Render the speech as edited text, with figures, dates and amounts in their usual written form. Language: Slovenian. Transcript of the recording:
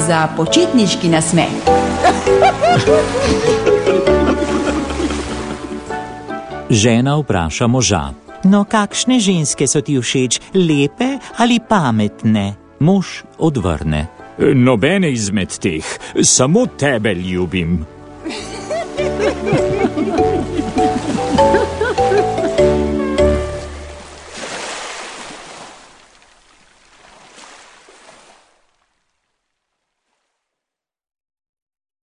za počitniški nasmeh. Žena vpraša moža: no, kakšne ženske so ti všeč, lepe ali pametne? Mož odvrne: nobene izmed teh, samo tebe ljubim.